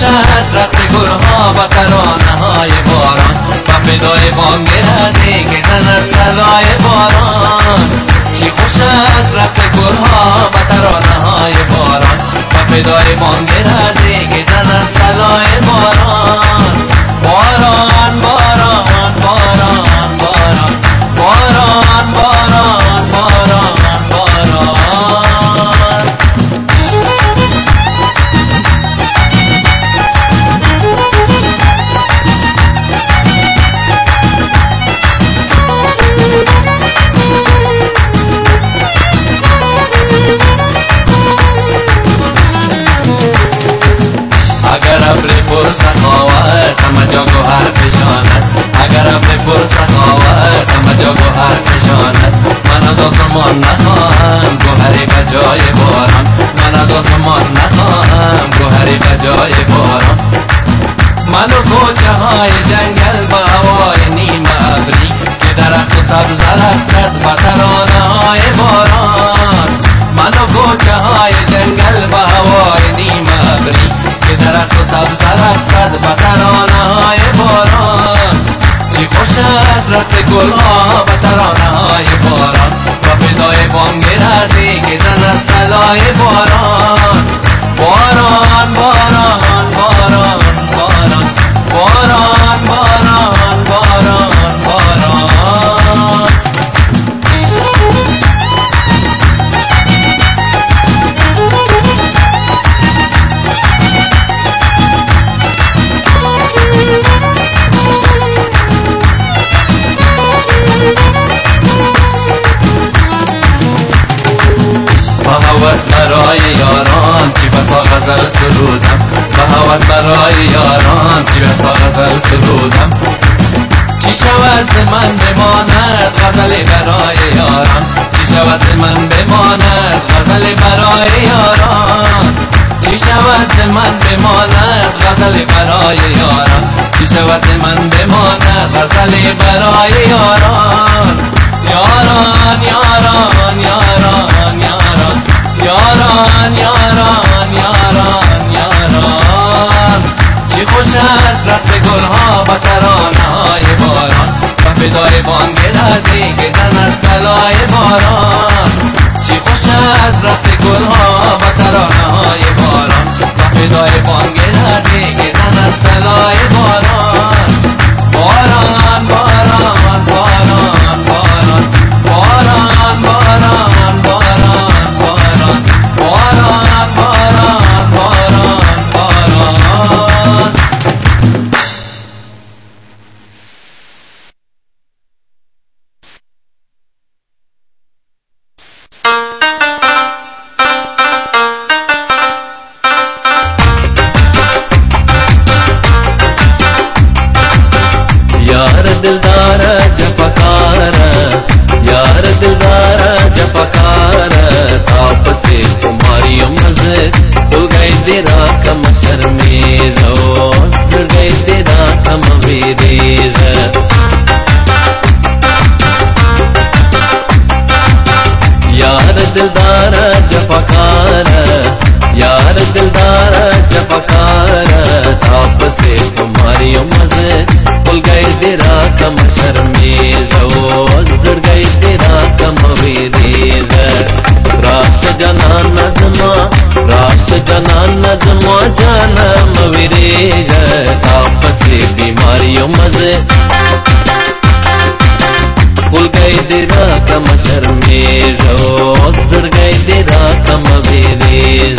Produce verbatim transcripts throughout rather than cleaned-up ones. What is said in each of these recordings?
خوشت رقص گلها و ترانه های باران و فدای بانگ رعده که زند صدای باران. چی خوشت رقص گلها و ترانه های باران و فدای بانگ رعده که زند صدای باران. باران باران باران باران باران باران باران باران. اگر ابر پر سخاوت همه جا گوهر فشاند، اگر ابر پر سخاوت همه جا گوهر فشاند. من از آسمان نخواهم گوهری به جای باران، من از آسمان نخواهم گوهری به جای باران. من و کوچه های جنگل با هوای نیم ابری که درخت و سبز رقصد و ترانه های باران. من و کوچه های جنگل با هوای نیم ابری که درخت و سبز رقصد و ترانه های باران. چی خوشت رقص گلها و ترانه های باران و فدای بانگ رعده که زند صدای باران. باران باران باران باران باران باران باران باران. هوس برای یاران چی بسا غزل سرودم، به هوس برای یاران چی بسا غزل سرودم. چی شود من بماند غزل برای یاران، چی شود من بماند غزل برای یاران. چی شود من بماند غزل برای یاران، چی شود من بماند غزل برای یاران. یاران یاران یاران یاران یاران یاران یاران یاران. چی خوشت رقص گلها و ترانه های باران و فدای بانگ رعده که زند صدای باران. چی خوشت رقص گلها و ترانه های باران و فدای بانگ رعده که زند صدای باران. باران باران باران باران باران باران باران باران باران باران باران باران. یار دلدار جفاکار، یار دلدار جفاکار، تاپ سے تمہاری مزے تو گئے تیرا کم شرمیز، تو گئے تیرا کم ویریز. یار دلدار جفاکار، یار دلدار جفاکار، تاپ سے تمہاری مزے بھول گئے تیرا کم شرمیز، زڑ گئے تیرا کم ویریز. راش جنان نظما راش جنان نظما جانم ویریز، تاپ سے بیماریوں مزے بھول گئے تیرا کم شرمیز، زڑ گئے تیرا کم ویریز.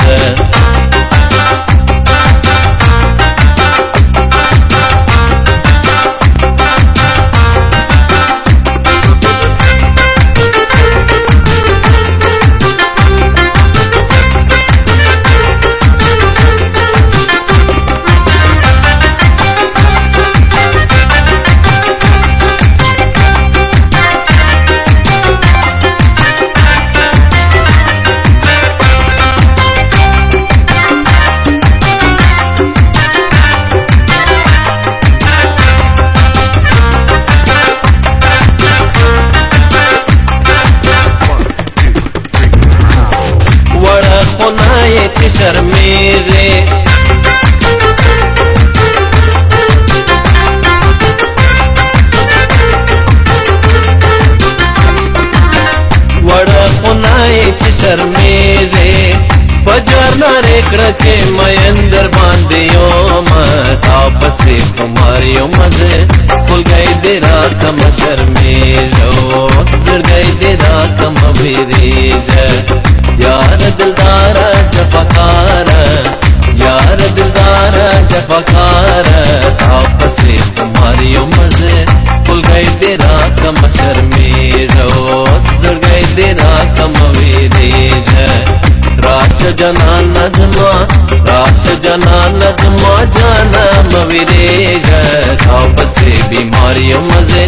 क्रचे मयंदर बांधियो मत आपसे कुमारियों मजे फुल गई देरा कम शर्मेजो फिर गई देरा कम विरेज यार दिलदार जफकार यार दिलदार जफकार आपसे कुमारियों मजे फुल गई देरा कम शर्मेजो फिर गई देरा कम विरेज राश जना नजमा राश जना नजमा जाना मविरेज खाप से बीमारियों मजे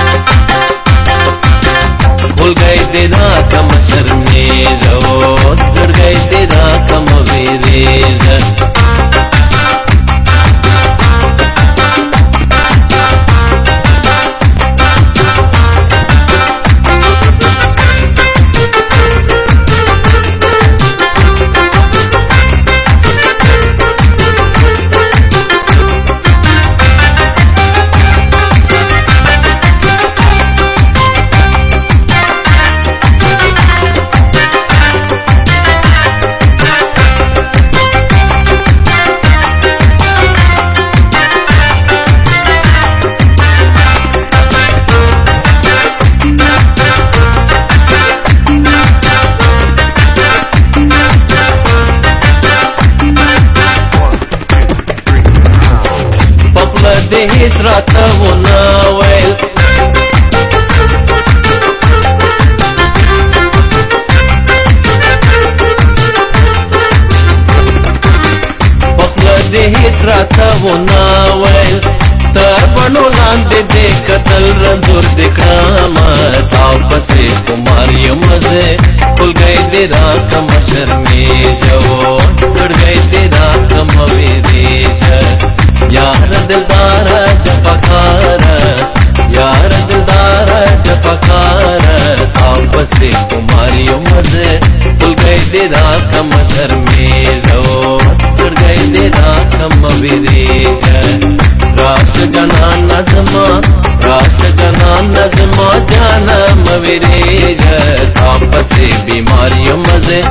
भूल गए तेरा कम शर्मेज जुड़ गए तेरा कम विरेज Dehiz rata vunawel Pafla dehiz rata vunawel Tarbanu lande de katal randur dikrama Taupase kumariyo maze Ful gay dira kam sharmejo Tur gay dira kam vireja यार दिलदार जफकार यार दिलदार जफकार आपसे कुमारियों मजे फुल गए देरा कम शर्मेजो फिर गए देरा कम विरेज राश जना नजमा राश जना नजमा जाना मविरेज आपसे बीमारियों मजे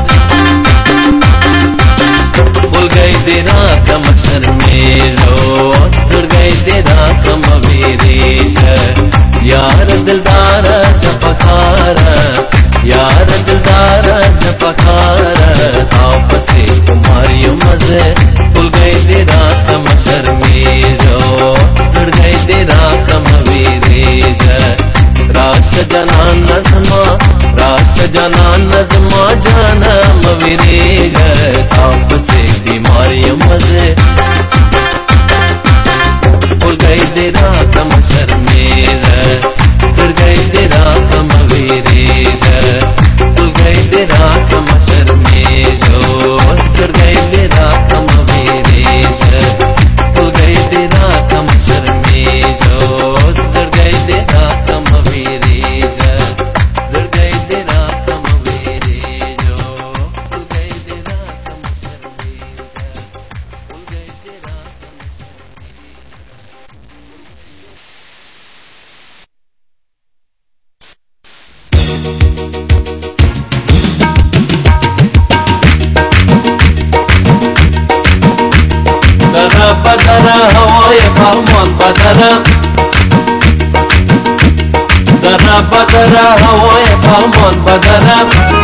भूल गई तेरा कम शर्मेलो जुड़ गई तेरा कम विरेज यार दिलदार जफकार यार दिलदार जफकार आपसे कुमारियों मजे भूल गई तेरा कम शर्मेलो जुड़ गई तेरा कम विरेज राश जना नजमा राश जना नजमा जाना मविरेज आपसे बीमारियों मजे भूल गई तेरा कम शर्मेज फिर गई तेरा कम विरेज भूल गई तेरा कम शर्मेज फिर गई तेरा कम विरेज भूल गई तेरा कम शर्मेज फिर गई तेरा कम विरेज फिर गई तेरा कम विरेज भूल गई तेरा कम शर्मेज भूल गई तेरा Dara badara hawaya bahman badara Dara badara hawaya bahman badara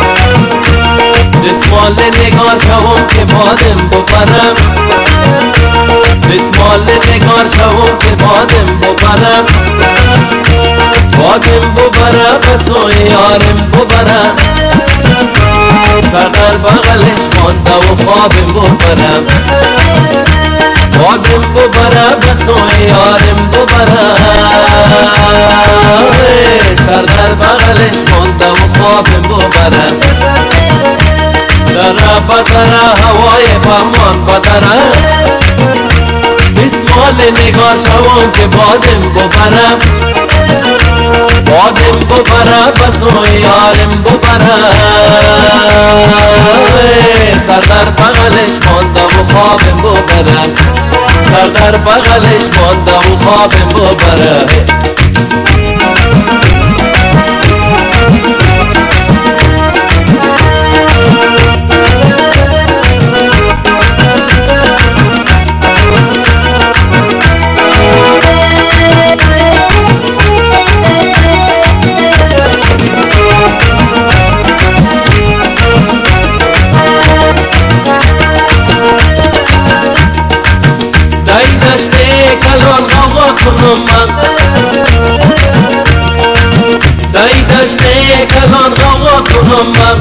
Bismol nigar shavum ke badim bubara Bismol nigar shavum ke badim bubara Badim bubara basoy yarim bubara Sadar bagalish monda wo khwabim bubara Badim bubara basoy yarim bubara Sadar bagalish monda wo khwabim bubara Dara badara hawaya bahman badara Bismol nigar shavum ke badim bubara Badim bubara basoy yarim bubara Sardar bagalish monda wo khwabim bubara Sardar bagalish monda wo khwabim bubara کنم من دای دشت کلان غوا کنم من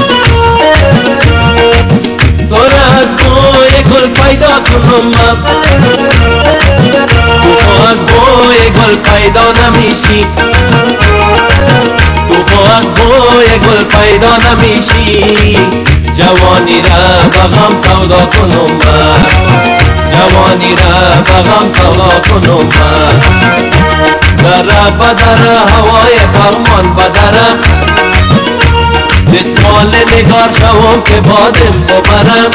تو را از بوی گل پیدا کنم من تو از بوی گل پیدا نمیشی تو از بوی گل پیدا نمیشی جوانی را بغم سودا کنم من جوانی را بغم سودا کنم من در بدر هوای فرمان بدرم دستمال نگار شوم که بادم ببرم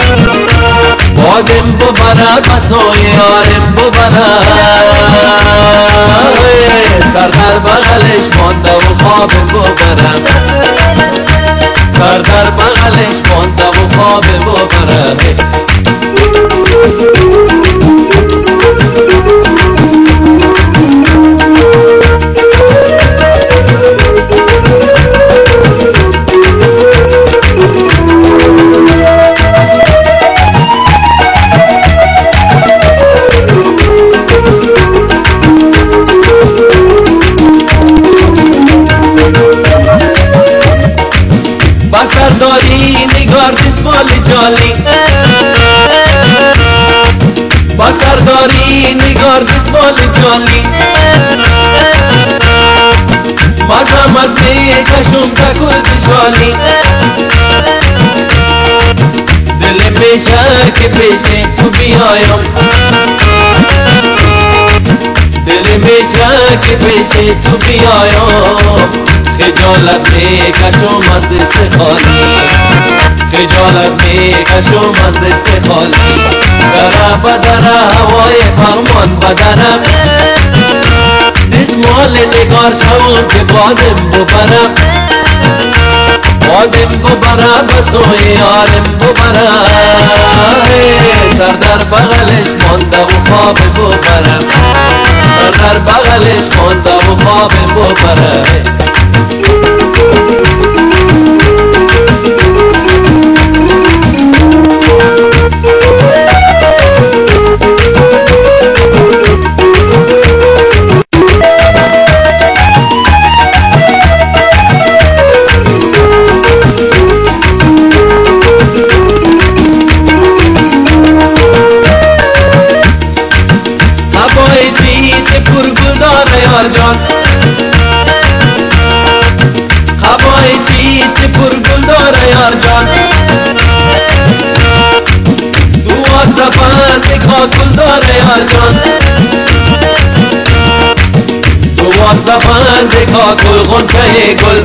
بادم ببرم بسوی یارم ببرم سر در بغلش مانده و خوابم ببرم سر در بغلش مانده و خوابم ببرم بسرداری نگار دستمال جالی بسرداری نگار دستمال جالی مزامت میکشم تکل بشالی دل میشه که پیش تو بیایم دل میشه که پیش تو بیایم خجالت میکشم از دست خالی خجالت میکشم از دست خالی در بدر هوای فرمان بدرم دستمال نگار شوم که بادم ببرم بادم ببرم بسوی یارم ببرم سر در بغلش مانده و خواب ببرم سر در بغلش مانده و خواب ببرم هوای جیت پرگلدار یار جان هوای جیت پرگلدار یار جان تو آسته بند کا گلدار یار جان تو آسته بند کا گل غنچه گل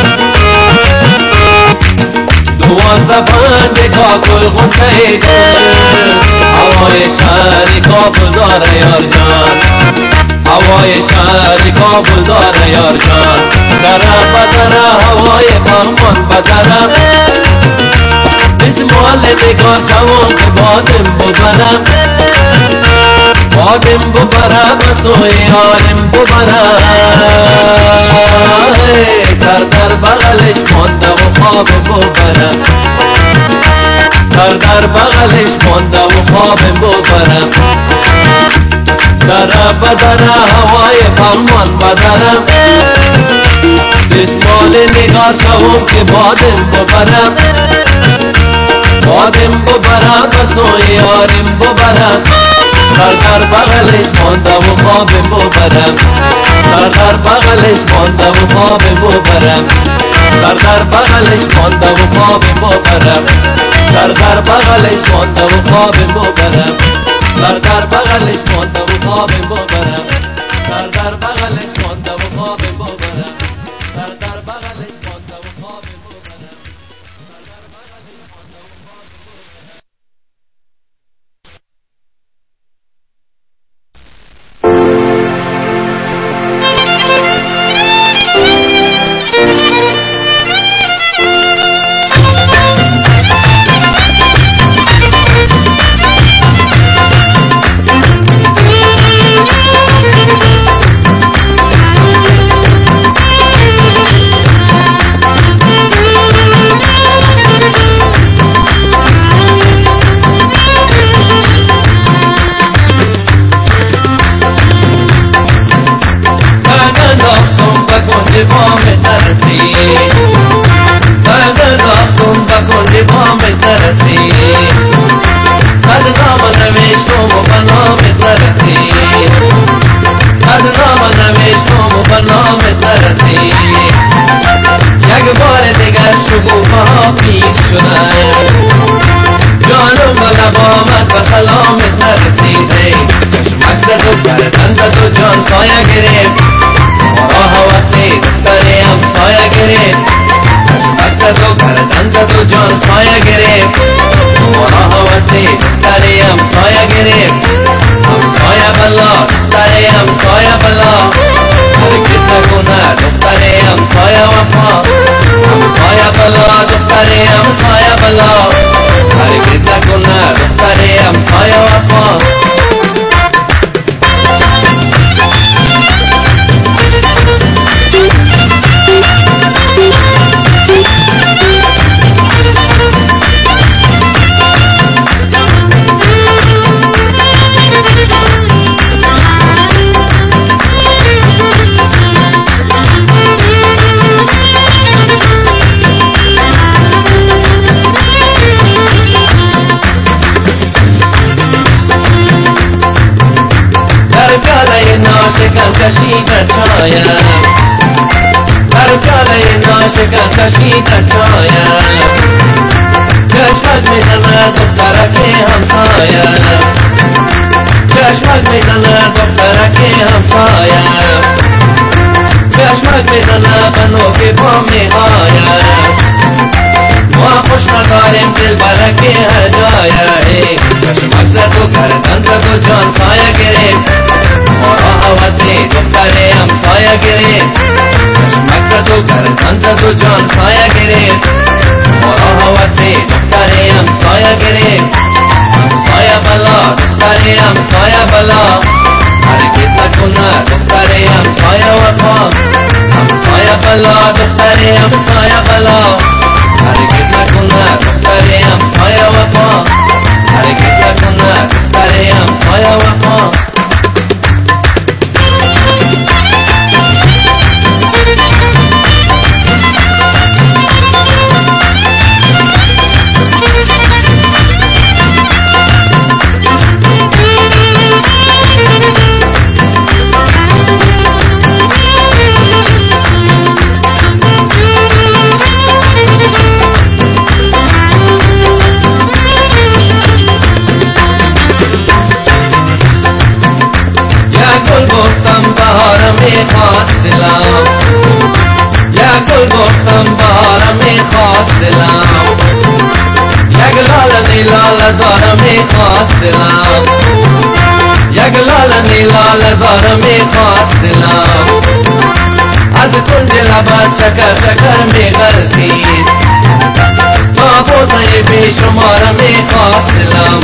تو آسته بند کا گل غنچه گل هوای شهر کابل داره یار جان هوای شهر کابل داره یار جان در بدر هوای فرمان بدرم دستمال نگار شوم که بادم ببرم بادم ببرم بسوی یارم ببرم سر در بغلش مانده و خواب ببرم سر در بغلش مانده و خواب ببرم در بدر هوای فرمان بدرم دستمال نگار شوم که بادم ببرم بادم ببرم بسوی یارم ببرم سر در بغلش مانده و خواب ببرم سر در بغلش مانده و خواب ببرم سر در بغلش مانده و خواب ببرم سر در بغلش مانده و خواب ببرم سر در بغلش مانده و خواب ببرم سر در بغلش مانده و خواب ببرم سر در بغلش مانده و خواب ببرم سر در بغلش مانده و خواب ببرم بلا دختر همسایه بلا هرگز نکنه دختر همسایه وفا ناشکن کشیده چایم بر پیاله ناشکن کشیده چایم چشمک میزنه دخترکی همسایم چشمک میزنه دخترکی همسایم چشمک میزنه بنو که با میآیم ما خوش نداریم دل برکی هر جایه چشمک زد و گردن زد و جان سایه گرفت مارا حوثی دختر همسایه گرفت چشمک زد و گردن زد و جان سایه گرفت مارا حوثی دختر همسایه گرفت همسایه بلا دختر همسایه بلا هرگز نکنه دختر همسایه وفا همسایه بلا دختر همسایه بلا هرگز نکنه دختر همسایه وفا هرگز نکنه دختر همسایه وفا میخواست دلم یک گل گفتم بهارم میخواست دلم یک لاله نیلاله زارم میخواست دلم یک لاله نیلاله زارم میخواست دلم از کنج لبت شکر شکر میغلطید تا بوسه بیشمارم میخواست دلم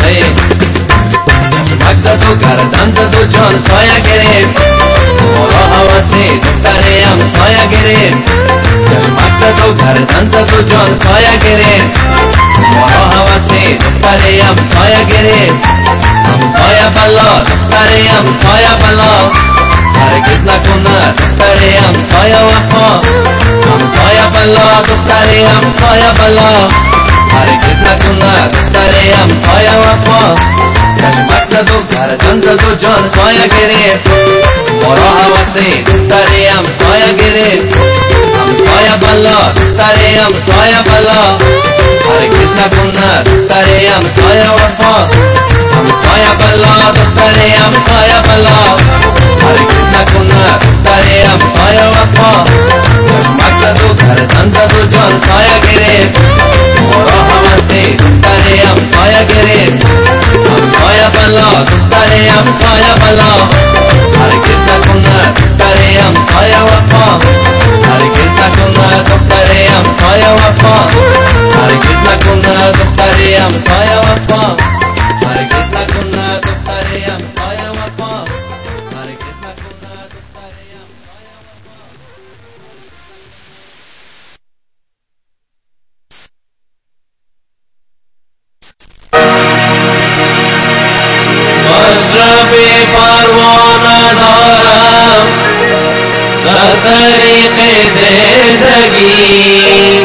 چشمک زد و گردن زد و جان سایه گرفت مارا حوثی دختر همسایه گرفت چشمک زد و گردن زد و جان سایه گرفت مارا حوثی دختر همسایه گرفت همسایه بلا دختر همسایه بلا هرگز نکنه دختر همسایه وفا همسایه بلا دختر همسایه بلا هرگز نکنه دختر همسایه وفا چشمک زد و گردن زد و جان سایه گرفت مارا حوثی دختر همسایه گرفت همسایه بلا دختر همسایه بلا هرگز نکنه دختر همسایه وفا همسایه بلا دختر همسایه بلا هرگز نکنه دختر همسایه وفا چشمک زد و گردن زد و جان سایه گرفت مارا حوثی دختر همسایه گرفت همسایه بلا دختر همسایه بلا هرگز نکنه دختر همسایه وفا هرگز نکنه دختر همسایه وفا هرگز نکنه دختر همسایه وفا هرگز نکنه دختر همسایه وفا هرگز نکنه دختر همسایه مشرب پروانه دارم در طریق زندگی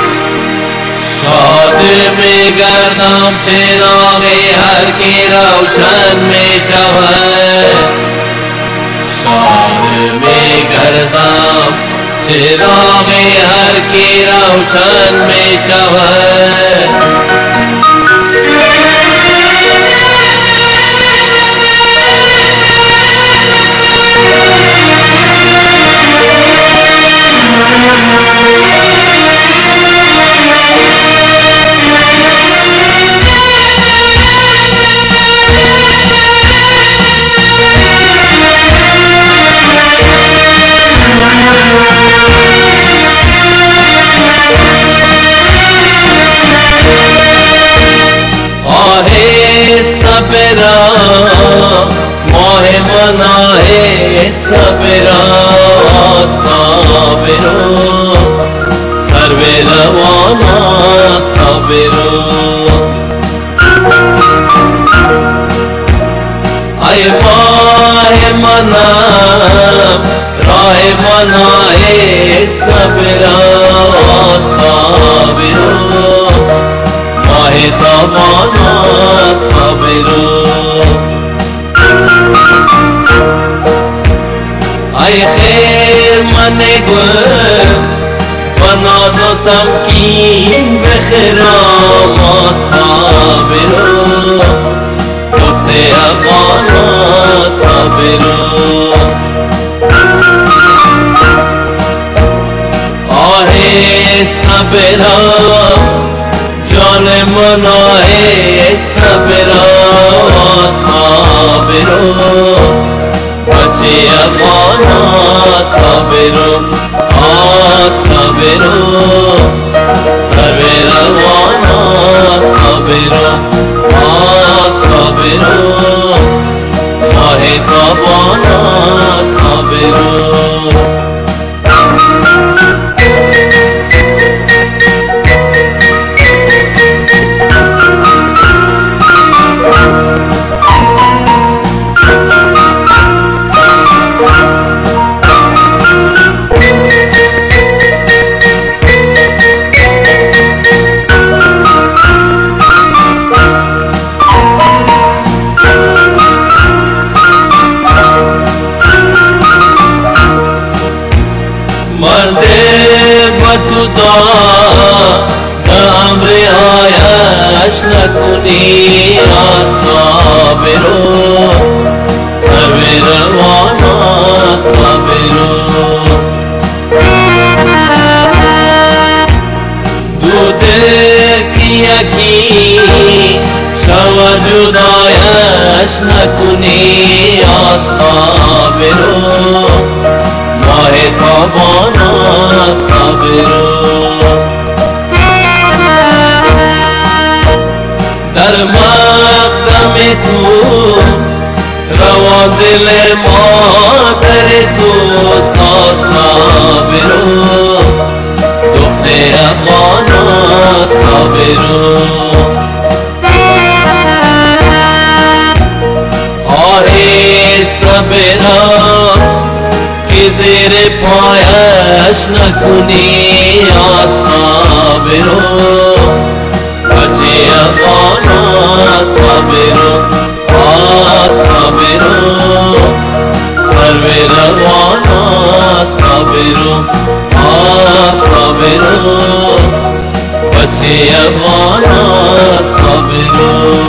شاد می گردم چراغ هر کی روشن می شود شاد می گردم چراغ هر کی روشن می شود ای ماه منم راه منای استبرا استبرو ماه تابانا استبرو ای خیر من گل بنا دو تمکین بخرام استبرو گفته افغانا استبرو آهسته برام جان من آهسته برام آسته برام بچه افغان آسته برام آسته برام سر روان آسته برام آسته برام ماه تابان آسته برام تو دا دا امر آیش نکنی آستا برو سر روان آستا برو دو دل کی یکی شوا جدایش نکنی آستا برو ماه تابان آستا برو در مقدم تو روا دل مادر تو آستا برو دخت افغان آستا برو آهسته برو زیر پایش نکنی آستا برو بچه افغان آستا برو آستا برو سر روان آستا برو آستا برو بچه افغان آستا برو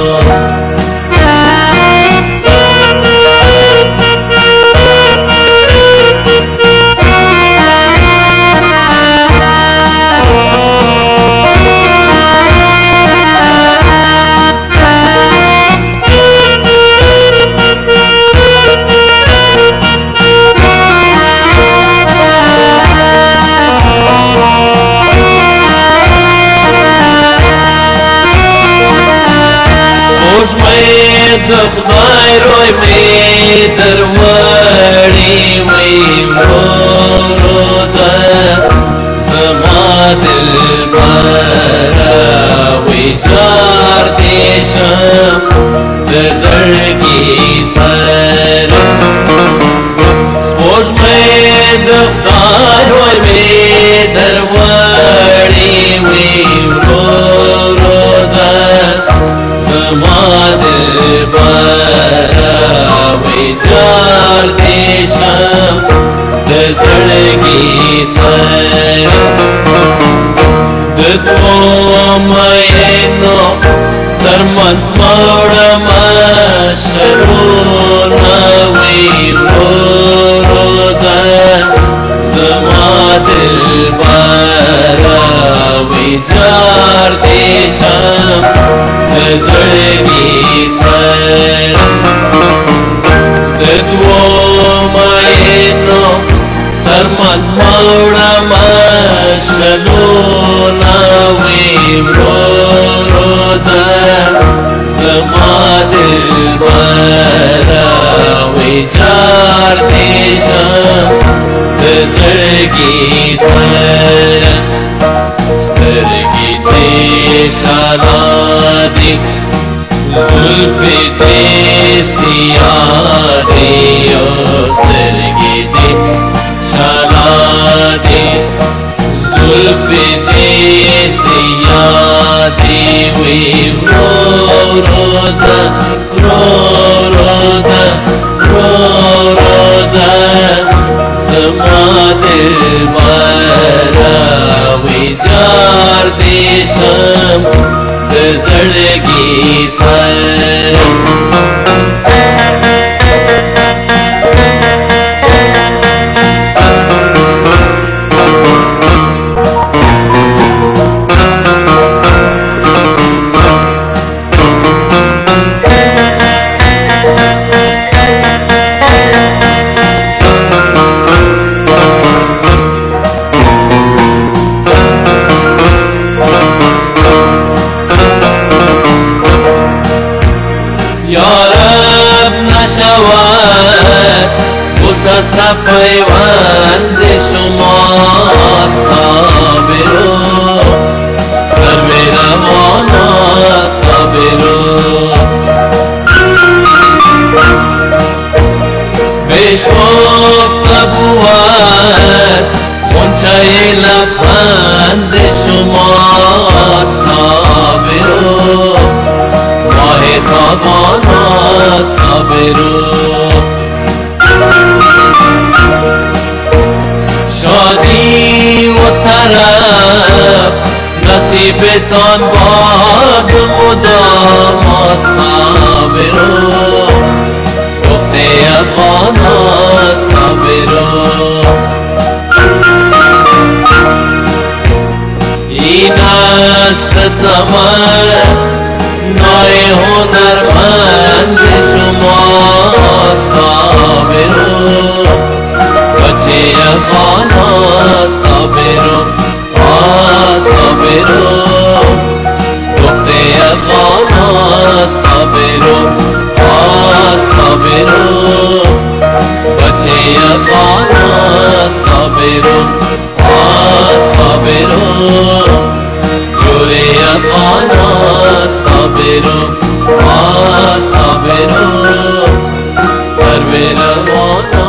خدای روی می در وری وی مروزه زما دل برا وی جار دیشم در زرگی سر سپوش می دفتار روی می در وری وی مروزه زما دل برا وی جار دیشم در زرگی سر ددو مینو در مزمارم شرون وی مروزن زما دل برا وی جار دیشم در زرگی سر ددو مینو در مزمارم شلون وی مروزن زما دل برا وی جار دیشم در زرگی سر سترگی دیشانا دی زلف دی سیاه پیوند شماست آبرو سر رواناست آبرو بهش گفت بود غنچه لبخند شماست آبرو ماه تاباناست آبرو شادی و طرب نصیبتان باد مدام است آبرو دخته افغان است آبرو این است تمام نای هنرمند شماست آبرو بچه افغان است آبرو است آبرو دخته افغان است آبرو است آبرو بچه افغان است آبرو است آبرو جوری افغان است آبرو است آبرو سر روان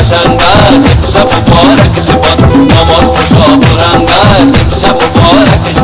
شب مبارک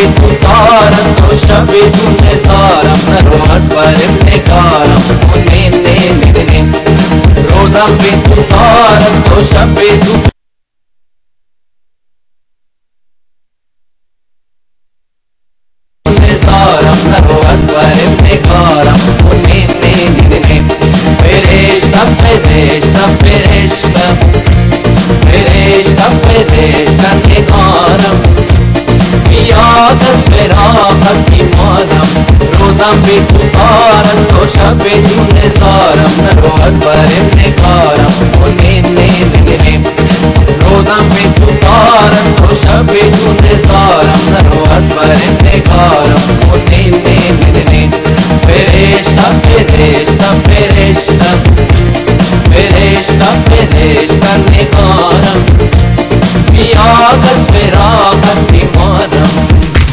تطارم تو شب جون زارم نرو از برم نگارم نین نین نین نین روزم بی تطارم تو شب جون زارم نرو از برم نگارم نین نین نین نین فرشتم فرشتم فرشتم فرشتم فرشتم نگارم یاد از فراقت بیمارم روزم بی تطارم تو شب جون زارم نرو از برم نگارم نین نین نین نین روزم بی تطارم تو شب جون زارم نرو از برم نگارم نین نین نین نین فرشتم فرشتم فرشتم فرشتم فرشتم نگارم یاد از فراقت بیمارم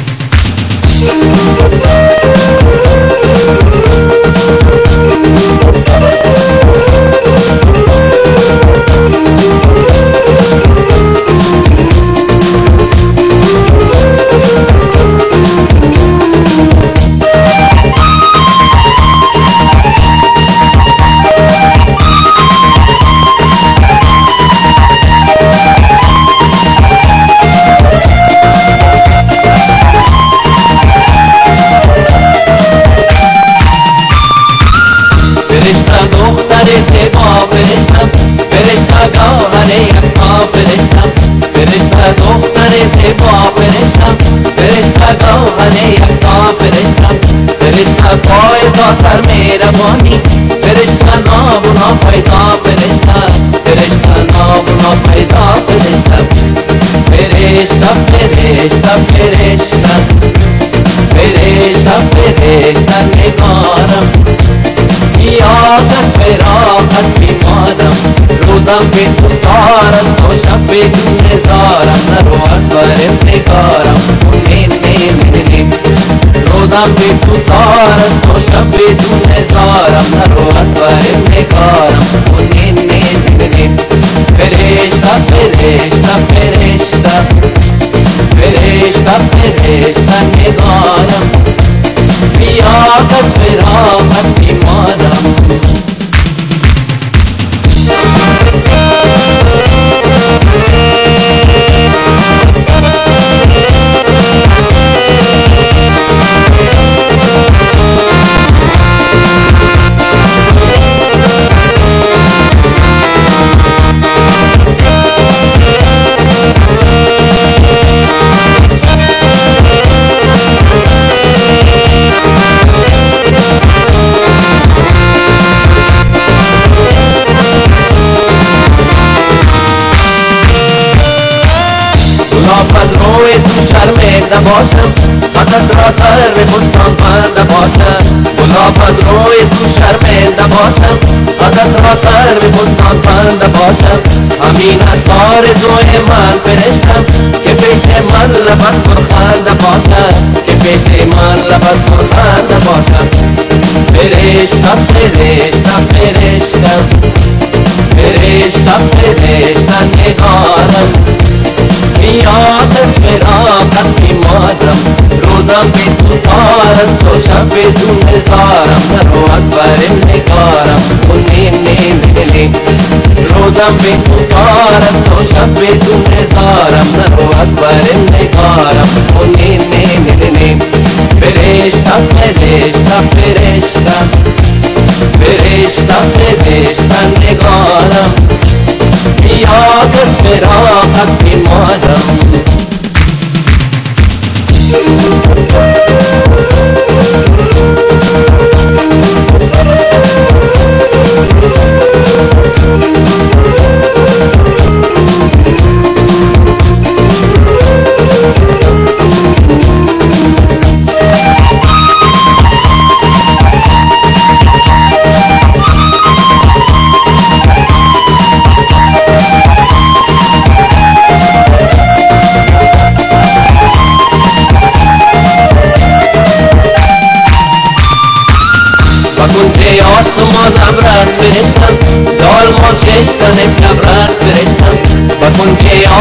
فرشته دختر زیبا فرشتم فرشته گوهر یکتا فرشتم فرشته پای تا سر مهربانی فرشته نابونا پیدا فرشته فرشته نابونا پیدا فرشته فرشته فرشته فرشته فرشته فرشته نگارم یادت فراقت بیمارم روزم بی تطارم تو شب جون زارم نرو از برم نگارم نین نین نین نین روزم بی تطارم تو شب جون زارم نرو از برم نگارم نین نین نین نین فرشته فرشته فرشته فرشته فرشته نگارم یادت فراقت بیمارم گلابت روی تو شرمنده باشم خطت را سر بستان بنده باشم گلابت روی تو شرمنده باشم خطت را سر بستان بنده باشم همین از آرزوی من فرشتم که پیش من لبت پرخنده باشم که پیش من لبت پرخنده باشم فرشتم فرشتم فرشتم فرشتم فرشتم نگارم یادت فراقت بیمارم روزم بی تطارم تو شب جون زارم نرو از برم نگارم نین نین نین نین روزم بی تطارم تو شب جون زارم نرو از برم نگارم نین نین نین نین فرشته فرشته فرشته فرشته فرشته نگارم یادت فراقت بیمارم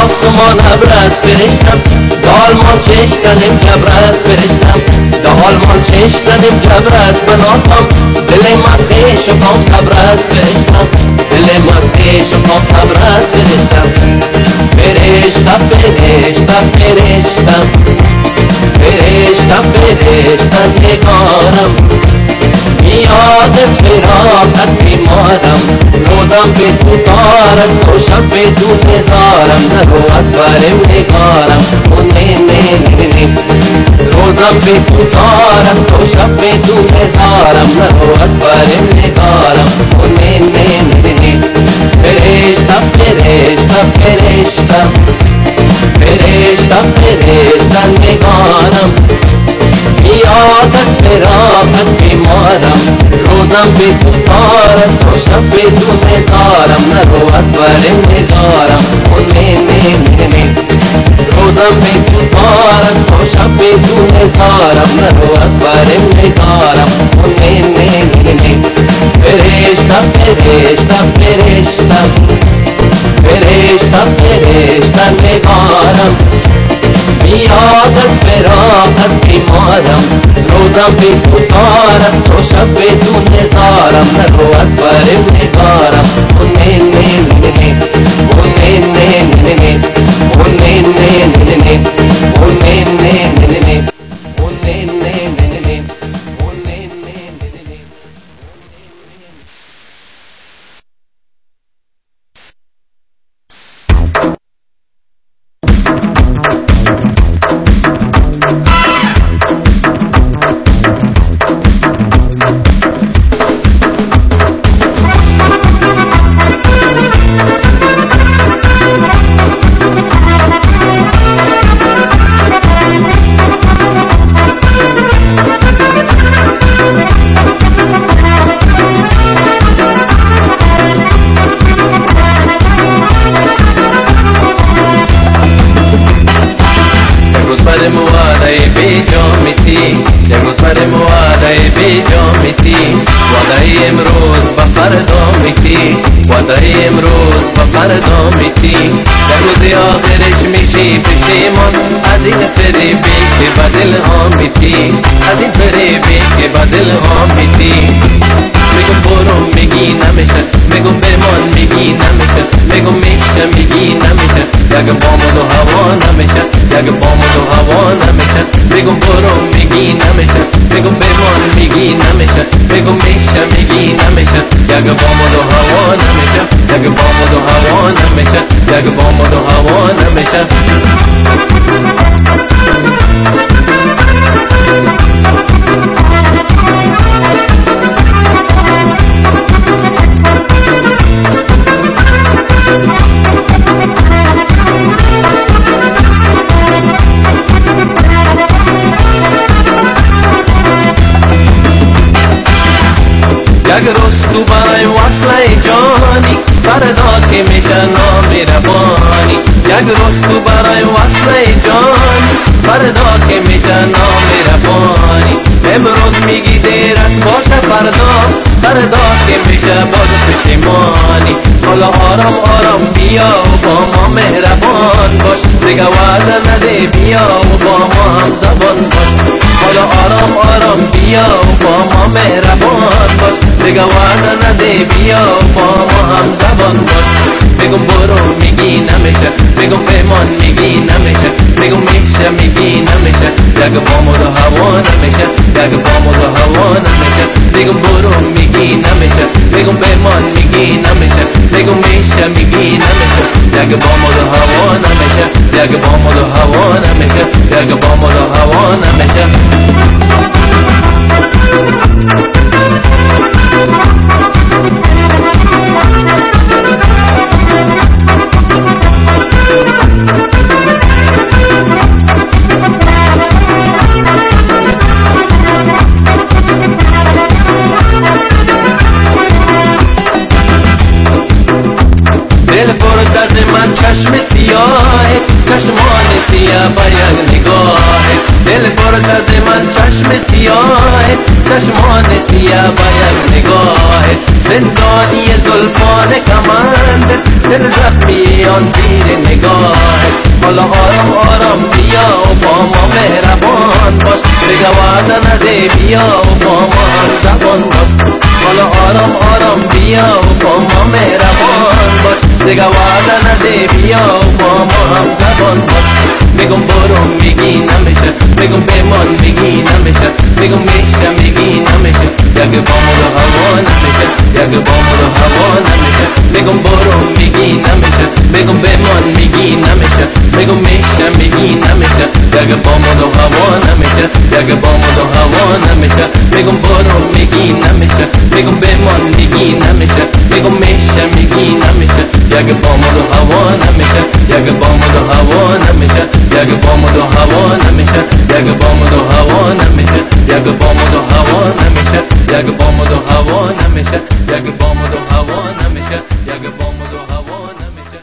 آسمان ابر است فرشتم، دال مال چشتنیم جبر است فرشتم، دال مال چشتنیم جبر است بناتم، دل مستیش و کام صبر است فرشتم، دل مستیش و کام صبر است فرشتم. فرشتم فرشتم فرشتم فرشتم فرشتم نگارم، میاد از فراقت بیمارم، روزم به تو دارد و شب به تو نزارم، نرو از برم نگارم و نه نه نه نه، روزم به تو دارد و شب به تو نزارم، نرو از برم نگارم و نه نه نه نه. فرشتم فرشتم فرشتم فرشتم فرشتم نگارم، میاد از فراقت بیمارم، روزم به تو دارد و شب به تو نزارم، نرو از برم نگارم و نه نه نه نه، روزم به تو دارد و شب به تو نزارم، نرو از برم نگارم و نه نه نه نه. فرشتم فرشتم فرشتم فرشتم فرشتم نگارم، میاد از فراقت بیمارم، روزم به تو دارد و شب به تو نزارم، نرو از برم نگارم و نه نه نه نه و نه نه نه نه و نه نه نه نه و نه نه نه نه و نه نه نه نه. وعده امروز با فردا میتی، در روز آخرش میشی پشیمان از این فریبی که با دل ها میتی، از این فریبی که با دل ها میتی. میگم برو میگی نمیشه، میگم بمان میگی نمیشه، میگم میشه میگی نمیشه، یک بامد و هوا نمیشه، یک بامد و هوا نمیشه. میگم برو میگی نمیشه، میگم بمان میگی نمیشه، میگم میشه میگی نمیشه، یک بامد و هوا نمیشه، یک بامد و هوا نمیشه، یک بامد و هوا نمیشه. یک روز تو برای وصله جانی، فردا که میشه نامهربانی. یک روز تو برای وصله جانی، فردا که میشه نامهربانی. امروز میگی دیر است باشه فردا، فردا که میشه باز پشیمانی. حالا آرام آرام بیا و با ما مهربان باش، دیگه وعده نده بیا و با ما هم زبان باش. حالا آرام آرام بیا و با ما مهربان باش، دیگه وعده نده بیا و با ما هم زبان باش. میگم برو میگی نمیشه، میگم پیمان میگی نمیشه، میگم میشه میگی نمیشه، یک بامد و هوا نمیشه، یک بامد و هوا نمیشه. میگم برو میگی نمیشه، میگم پیمان میگی نمیشه، میگم میشه میگی نمیشه، یک بامد و هوا نمیشه، یک بامد و هوا نمیشه، یک بامد و هوا نمیشه. دل پر درد من چشم سیاه، چشمان سیاه با یک نگاه. دل پر درد من چشم سیاه، چشمان سیاه با یک نگاه. زندانی زلفان کمند، دل زخمی آن تیر نگاه. حالا آرام آرام بیا و با ما مهربان باش، دیگه وعده نده بیا و با ما همزبان باش. حالا آرام آرام بیا و با ما مهربان باش، دیگه وعده نده بیا و با ما همزبان باش. میگم برو میگی نمیشه، میگم بمان میگی نمیشه، میگم میشه میگی نمیشه، یک بامو هوا نمیشه، یک بامو هوا نمیشه. میگم برو میگی نمیشه، میگم بمان میگی نمیشه، میگم میشه میگی نمیشه، یک بامو هوا نمیشه، یک بامو هوا نمیشه. میگم برو میگی نمیشه، میگم بمان میگی نمیشه، میگم میشه میگی نمیشه، یک بامو هوا نمیشه، یک بامو هوا نمیشه، یک بامو هوا نمیشه، یک بامو هوا نمیشه، یک بامو هوا نمیشه، یک بامو هوا نمیشه، یک بامو هوا نمیشه، یک بامو هوا نمیشه.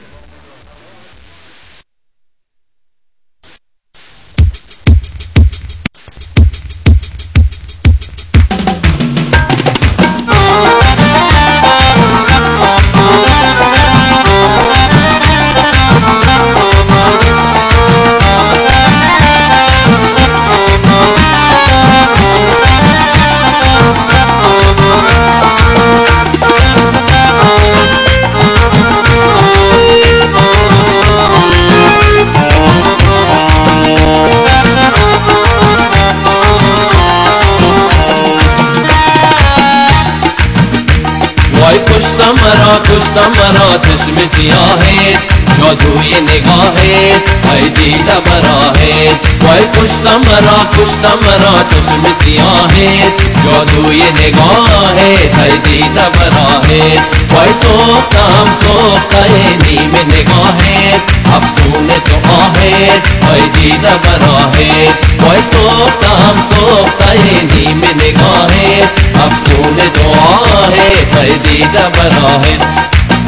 وای کشتم مرا کشتم مرا چشم سیاهت، جادوی نگاهت ای دیده براهت. وای کشتم مرا کشتم مرا چشم سیاهت، جادوی نگاهت ای دیده براهت. وای سوختم سوخته نیم نگاهت، افسون تو آهت ای دیده براهت. وای سوختم سوخته نیم نگاهت، افسون تو آهت ای دیده براهت.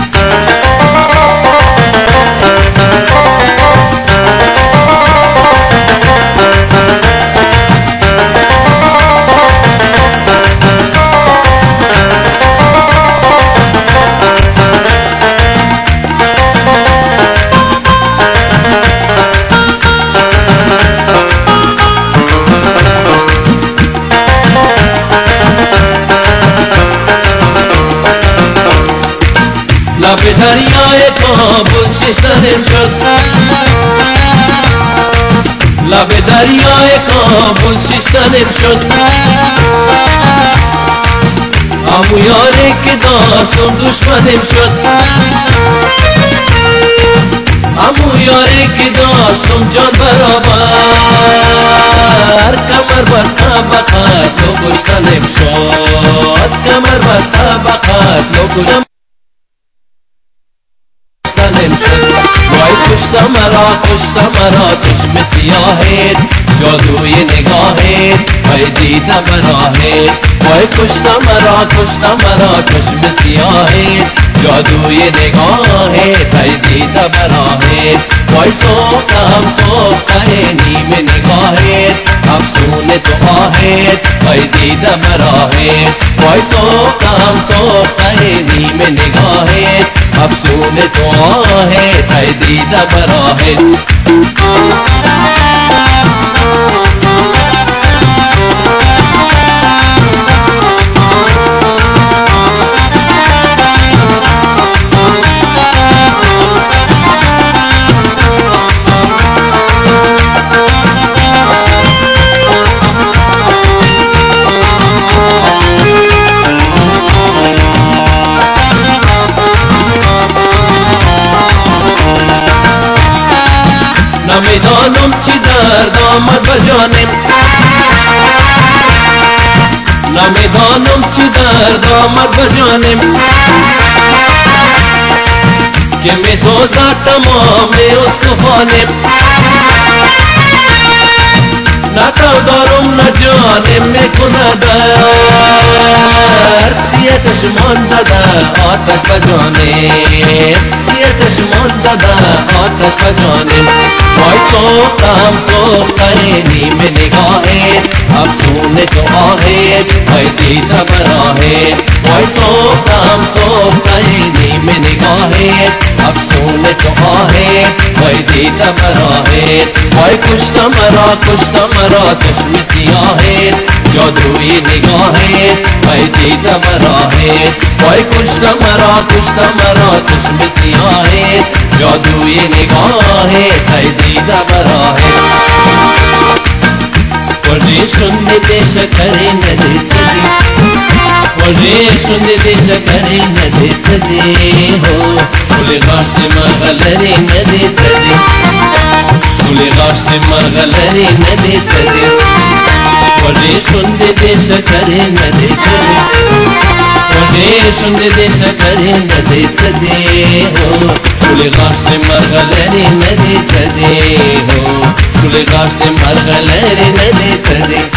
لب دریای کابل شستنم شد، لب دریای کابل شستنم شد. امو یاری که داشتم دشمنم شد، امو یاری که داشتم جان برابر، کمر بسته بقت لو کشتنم شد، کمر بسته بقت لو کشتنم. وای کشتم مرا کشتم مرا چشم سیاهت، جادوی نگاهت ای دیده براهت. وای کشتم مرا کشتم مرا چشم سیاهت، جادوی نگاهت ای دیده براهت. وای سوختم سوخته نیم نگاهت، افسون تو آهت ای دیده براهت. وای سوختم سوخته نیم نگاهت، افسون تو آهت ای دیده براهت. نمیدانم چی درد آمد به جانم، نمیدانم چی درد آمد به جانم، که می سوزد تمام استخوانم. نه تو دارم نه جانم میکند درد، سیه چشمان زده آتش به جانم، سیه چشمان زده آتش به جانم. وای سوختم سوخته نیم نگاهت، افسون تو آهت ای دیده براهت. وای سوختم سوخته نیم نگاهت، افسون تو آهت وای دیده براهت وای کشت مرا کشت مرا چشم سیاهت جادوی نگاهت وای دیده براهت وای کشت مرا کشت مرا چشم سیاهت جادوی نگاهت وای دیده براهت وجه شنده شکری ندیتدی وجه شنده شکری ندیتدی هو شولی غاشت مرغلری ندیتدی شولی غاشت مرغلری ندیتدی وجه شنده شکری ندیتدی وجه شنده شکری ندیتدی هو شولی غاشت مرغلری ندیتدی هو شولی غاشت مرغلری ندیتدی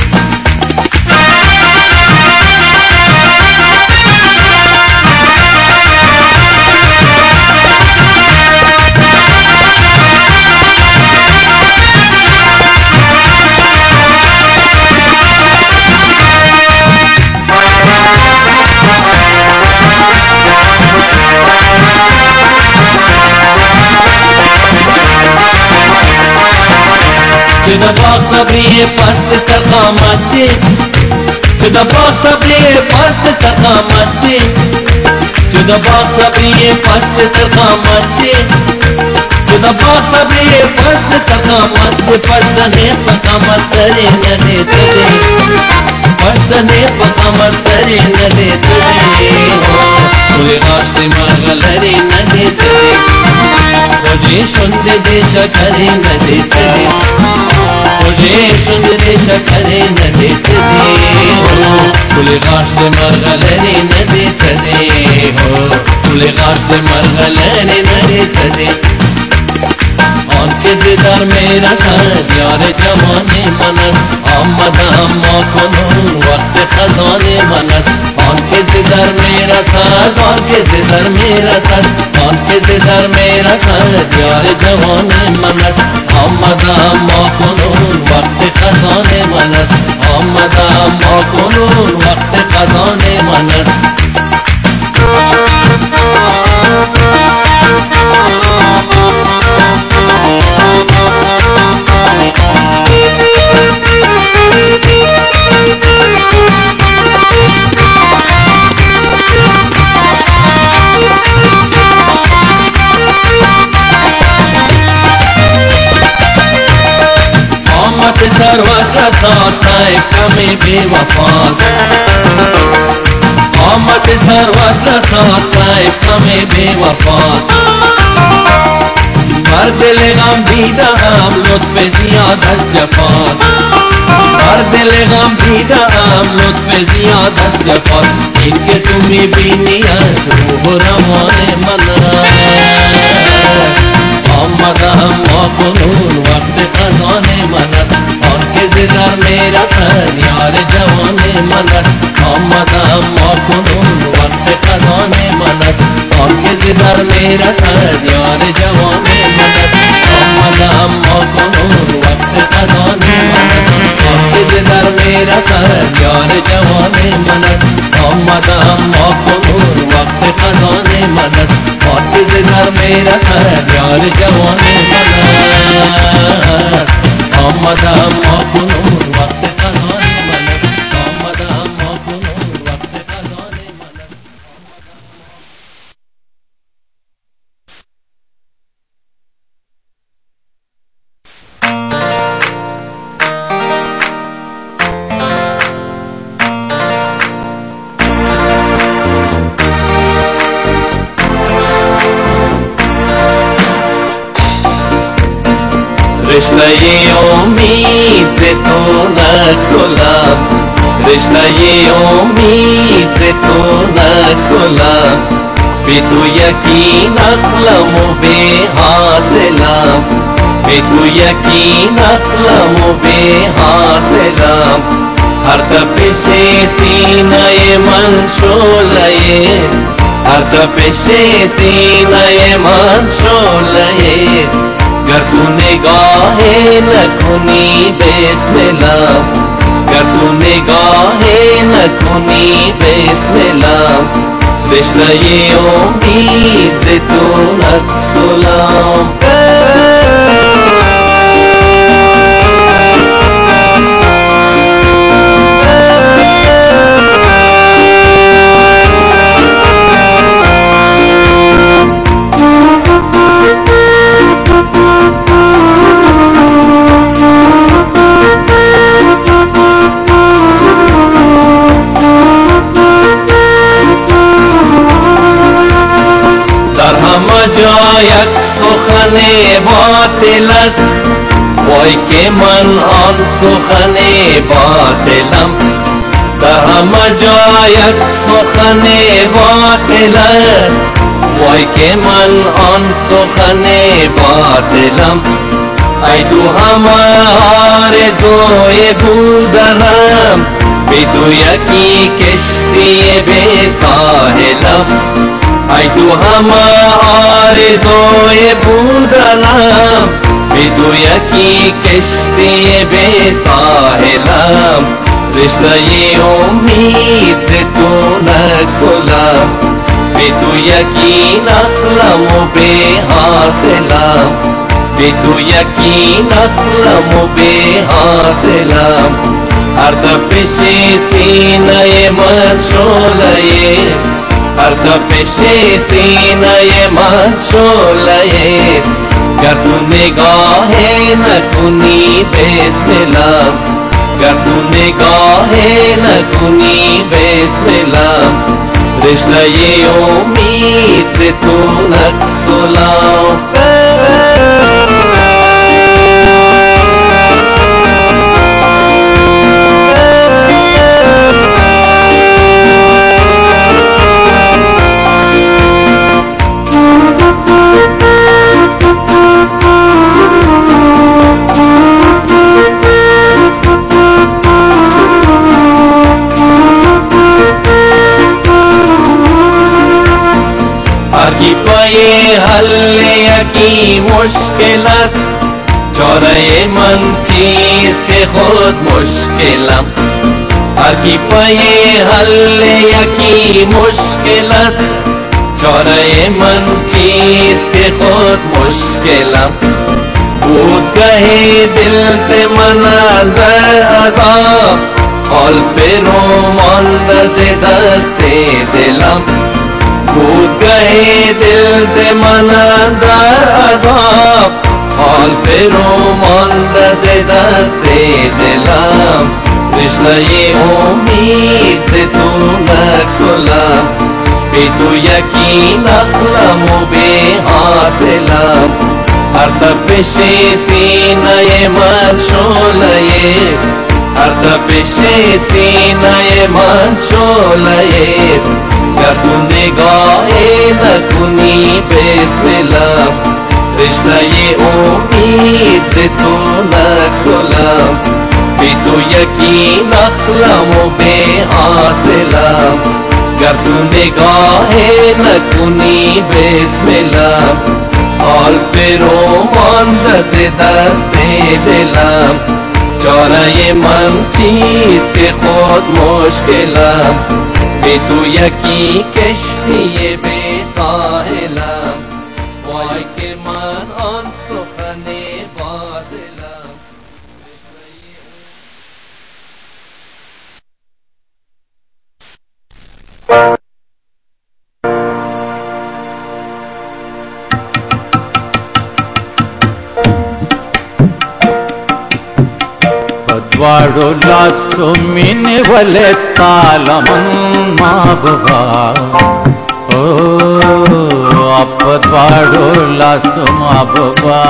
to the box sabri past taqamat to the box sabri past taqamat to the box sabri past taqamat to the box sabri past taqamat pashtane taqamat tare na dete pashtane taqamat tare na dete sule gaashte margalari na dete وجه شنده شکری ندیتدی وجه شنده شکری ندیتدی شولی غاشت مرغلری ندیتدی شولی غاشت مرغلری ندیتدی آن که دیدار میرا سد یار جوان منت آمد اما کنون وقت خزان منت آن که دیدار میرا سد آن که دیدار میرا سد آن که دیدار میرا سد یار جوان منت آمد اما کنون وقت خزان منت آمد اما کنون وقت خزان منت سرواش را خواستای کمی بی وفاست آمد سرواش را خواستای کمی بی وفاست بر دل غم دیدم لطف زیاد از جفاست بر دل غم دیدم لطف زیاد از جفاست این که تو میبینی از روح و روان من آمدم ما کنون وقت خزان منت آن که زدر میرا سر یار جوان منت آمدم ما کنون وقت خزان منت آن که زدر میرا سر یار جوان منت آمدم ما کنون وقت خزان منت آن که زدر میرا سر یار جوان منت آمدم ما کنون وقت خزان منت آن که زدر میرا سر یار جوان منت آمدم ما کنون وقت خزان منت آمدم ما کنون وقت خزان منت رشته امید ز تو نگسلم رشته امید ز تو نگسلم بی تو یکی نخلم و بی حاصلم بی تو یکی نخلم و بی حاصلم هر تپش سینه من شعله هر تپش سینه من شعله گر تو نگاه نکنی بسملم گر تو نگاه نکنی بسملم رشته امید ز تو نگسلم سخن باطل است، وای که من آن سخن باطلم. در همه جا یک سخن باطل است، وای که من آن سخن باطلم. ای تو همه آرزوی بودنم، بی تو یکی کشتی بی ساحلم. ای تو همه آرزوی بودنم، بی تو یکی کشتی بی ساحلم. رشته امید ز تو نگسلم، بی تو یکی نخلم و بی حاصلم. بی تو یکی نخلم و بی حاصلم. هر تپش سینه من شعله است، هر تپش سینه من شعله است. گر تو نگاه نکنی بسملم، گر تو نگاه نکنی بسملم. رشته امید ز تو نگسلم. حل یکی مشکل است، چاره من چیست که خود مشکلم. هر کی پای حل یکی مشکل است، چاره من چیست که خود مشکلم. بود گه دل سے من در عذاب، حال فرو مانده ز دست دلم. بود گه دل ز من در عذاب، حال فرو مانده ز دست دلم. رشته امید ز تو نگسلم، بی تو یکی نخلم و بی حاصلم. هر تپش سینه من شعله است، هر تپش سینه من شعله است. گر تو نگاه نکنی بسملم، رشته امید ز تو نگسلم. بی تو یکی نخلم و بی حاصلم. گر تو نگاه نکنی بسملم، حال فرو مانده ز دست دلم. چاره من چیست که خود مشکلم، بی تو یکی کشتی بی ساحلم. وای که من آن سخن باطلم. పద్వాడు లాసు మిని వలెస్తాలమన్నా బుబా. ఓ పద్వాడు లాసు మా బుబా.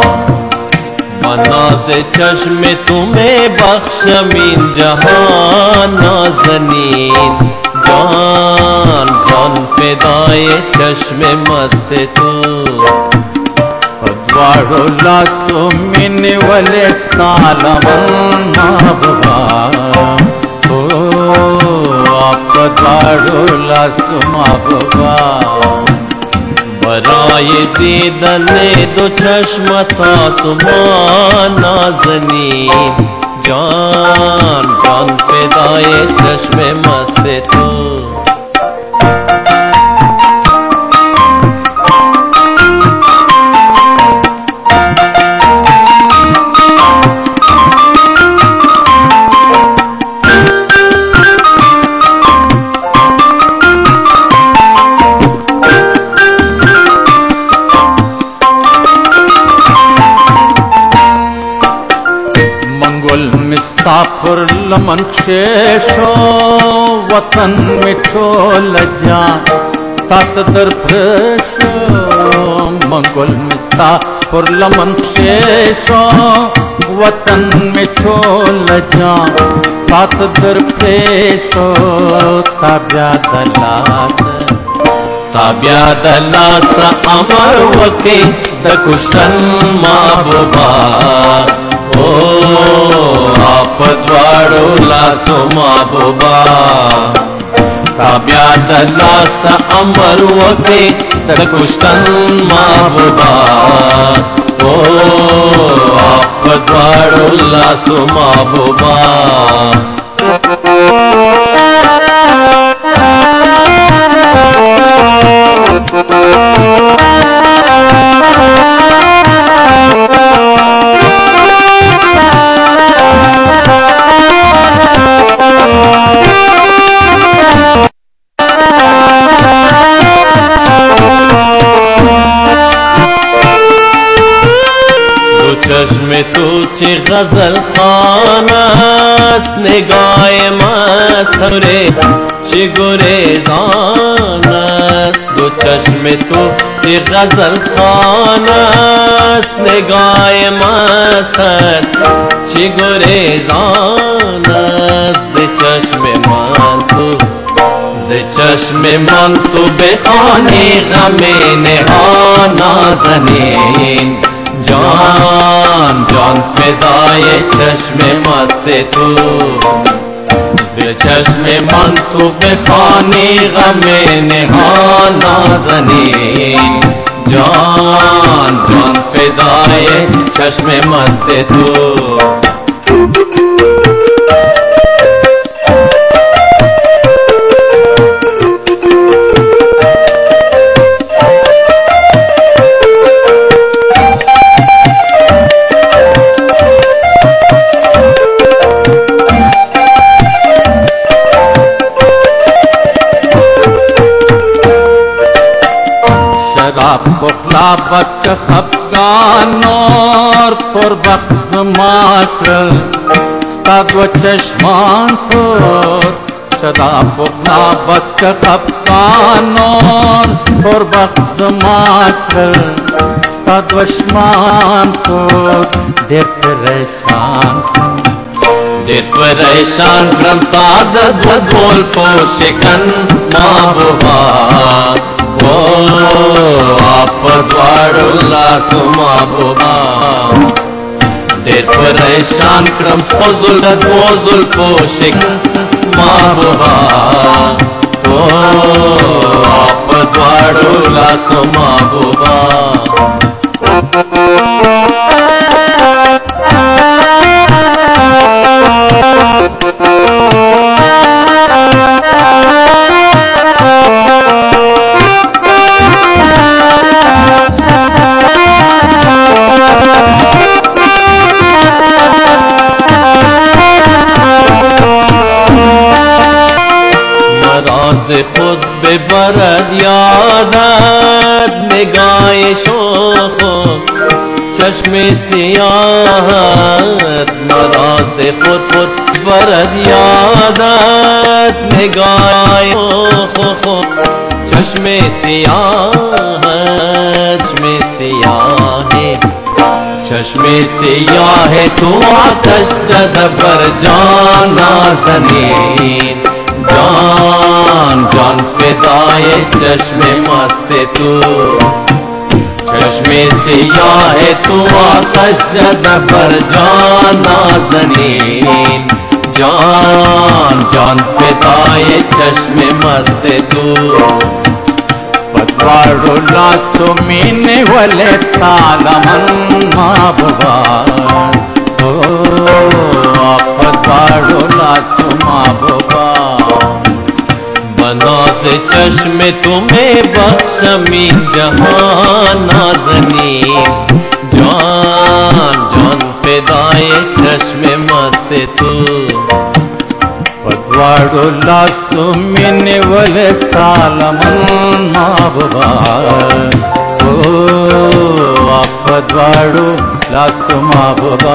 नाज़ चश्म तुम्हें बख्शमीन जहान नाज़नीन, जान जान फिदाए चश्म मस्त तू. పద్వాడు లాసు మిని వలెస్తాలమన్నా బుబా. ఓ పద్వాడు లాసు మా బుబా. बराए दीदने दो चश्म तासुमान नाज़नीन, जान जान फिदाए चश्म मस्त तू. मुसाफिर लमन शेषो वतन मिठो लजा तात दर फ्रेशो मंगल मिस्ता पुरलमन शेषो वतन में छोल जा पात दरपेशो ताब्या दलास ताब्या दलास अमर वके दकुशन माबुबा ओ आप द्वारो लासो माबुबा ताब्या दलास अमर वके दकुशन माबुबा ओ आप द्वारो लासो माबुबा चश्मे तुझे गजल खानस निगाह मसरे चिगुरे जानस दो चश्मे तुझे गजल खानस निगाह मसर चिगुरे जानस दे चश्मे मान तू दे चश्मे मान तू बेखाने गमे नेहाना ज़नीन जान जान फिदाए चश्मे मस्ते तू चश्मे मन तू बेखानी गमे नेहाना ज़नीन जान जान फिदाए चश्मे मस्ते तू बुखला बस का खफगान और पर बख्श माकर स्ताद व चश्मान तो चदा बुखला बस का खफगान और पर बख्श माकर स्ताद व शमान तो देर परेशान देर परेशान क्रम सादत बोल पोशिकन माबुबा ओ आप द्वारो लासो माबुबा देर परेशान क्रम सोजुल मोजुल पोशिक माबुबा ओ आप द्वारो लासो माबुबा खुद बेबरद यादत निगाह शोखो चश्मे सियाहत मराज खुद खुद बरद यादत निगाह शोखो चश्मे सियाहत चश्मे सियाहे चश्मे सियाहे तो आतश पर जाना ज़नीन जान जान फिदाए चश्मे मस्ते तू चश्मे से या है तू आतश पर जाना ज़नीन जान जान फिदाए चश्मे मस्ते तू पतवाड़ो लासो मीने वाले सालमन माबुबा ओ आप पतवाड़ो लासो माबुबा बना से चश्मे तुम्हें बख्शमी जहान नाज़नीन जान जान फिदाए चश्मे मस्ते तू पतवाड़ो लासो मीने वाले सालमन माबुबा ओ आप पतवाड़ो लासो माबुबा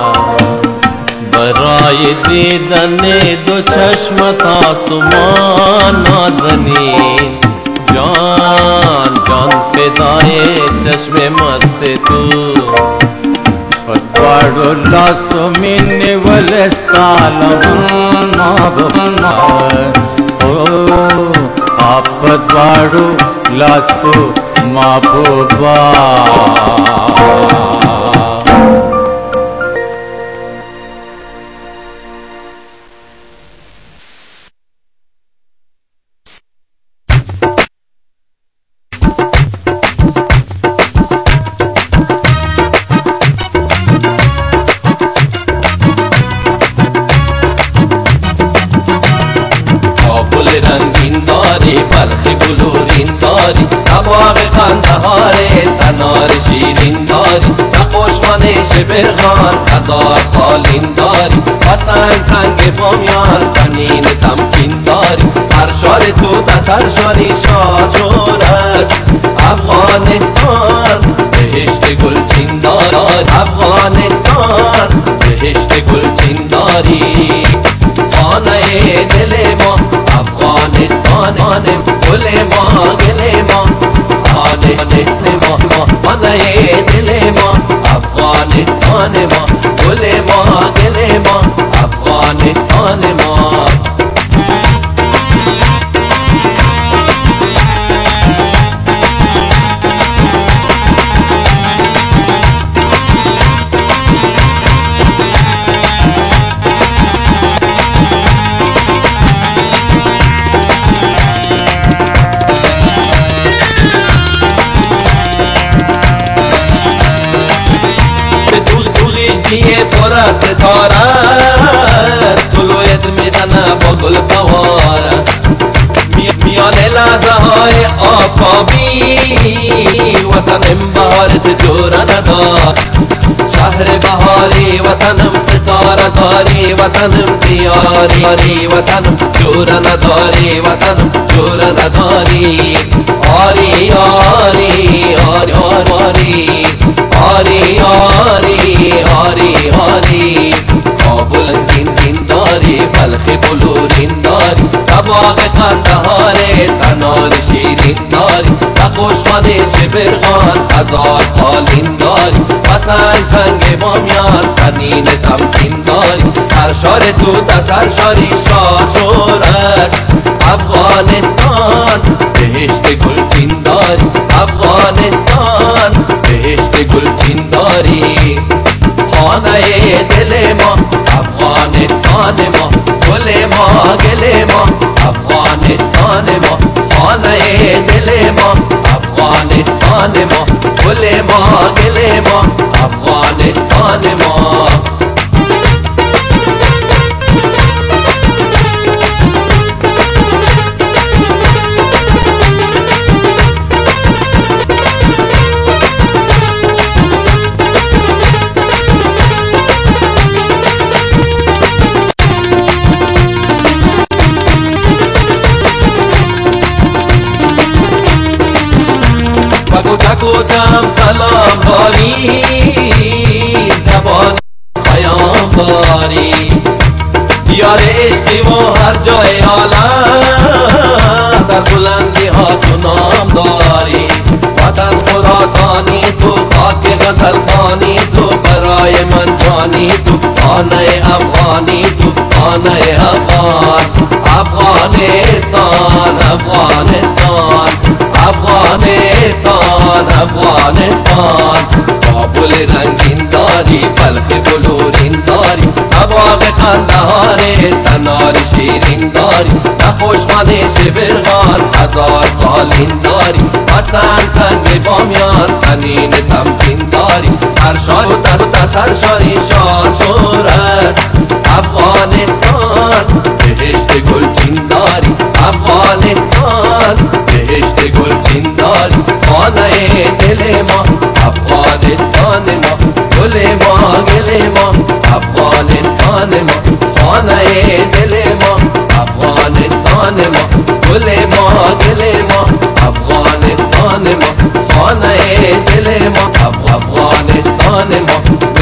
बराए दीदने दो चश्म तासुमान नाज़नीन جان جان فدای چشم مست تو پدواړو لاسو مینې ولستالم محبوبا او پدواړو لاسو محبوبا رنگین داری بلخی بلورین داری تباغ قندهاره تنار شیرین داری نقوشمان شبرغان هزار قالین داری و سنگ سنگ بامیان کنین تمکین داری هر شار تو تسر شاری شاجور است افغانستان بهشت گلچین داری افغانستان بهشت گلچین داری خانه دل ما افغانستان گل ما گل ما آنستان ما خانه دل ما افغانستان ما گل ما گل ما افغانستان ما پر ستاره طلوعت میزنه با گل فواره میان لحظه های آفتابی وطنم بهارت جور ندار شهر بهاری وطنم ستاره داری وطنم دیاری وطنم جور نداری وطنم جور نداری آری آری آری آری آری آری آری آری کابل رنگین دین داری بلخی بلورین داری تباغ قندهاره تنار شیرین داری نقوشمان شبرغان هزار قالین داری و سنگ سنگ بامیان کنین تمکین داری هر شار تو تسر شاری شاجور است افغانستان بهشت گلچین داری افغانستان بهشت گلچین داری خانه دل ما افغانستان ما گل ما گل ما افغانستان ما خانه دل ما افغانستان ما گل ما گل ما افغانستان ما کجام سلام باری زبان پیام باری یار عشقی و هر جای عالم سر بلندی ها تو نام داری وطن خراسانی تو خاک غزل خانی تو برای من جانی تو خانه افغانی تو خانه افغان افغانستان افغانستان افغانستان افغانستان کابل رنگین داری بلخی بلورین داری تباغ قندهاره تنار شیرین داری نقوشمان شبرغان هزار قالین داری و سنگ سنگ بامیان کنین تمکین داری هر شار و تسر شاری شاجور است افغانستان بهشت گلچین داری افغانستان بهشت گلچین داری خانه دل ما افغانستان ما گل ما گل ما افغانستان ما خانه دل ما افغانستان ما گل ما گل ما افغانستان ما خانه دل ما افغانستان ما